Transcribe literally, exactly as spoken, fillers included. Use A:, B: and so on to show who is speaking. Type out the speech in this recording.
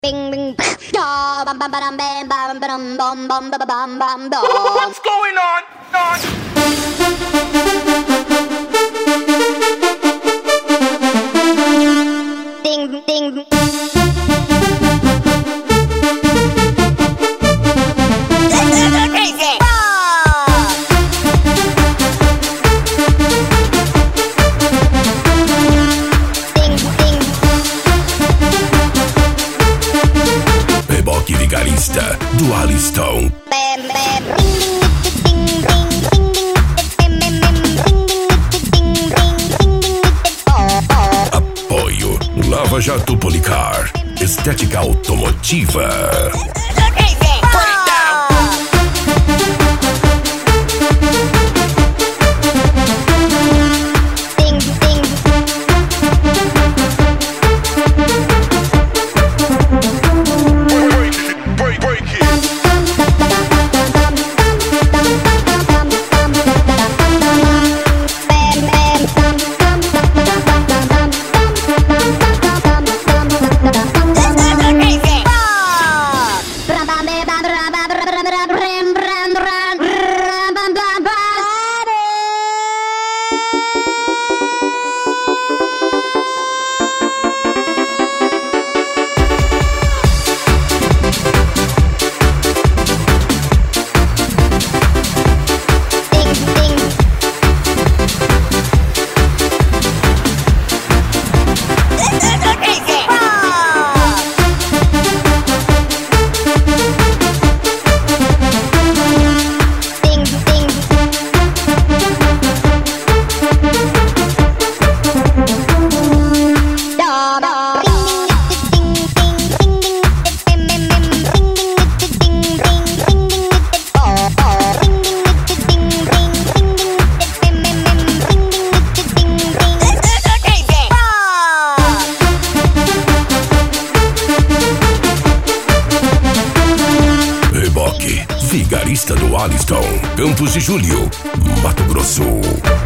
A: Bing bing da bam bam bam bam bam bam bam bam bam bam bam.
B: What's going on? on?
A: Ding ding. Crazy.
C: Reboque Vigarista do Aliston. Apoio Lava Jato Policar, estética automotiva. Vigarista do Aliston, Campos de Julho, Mato Grosso.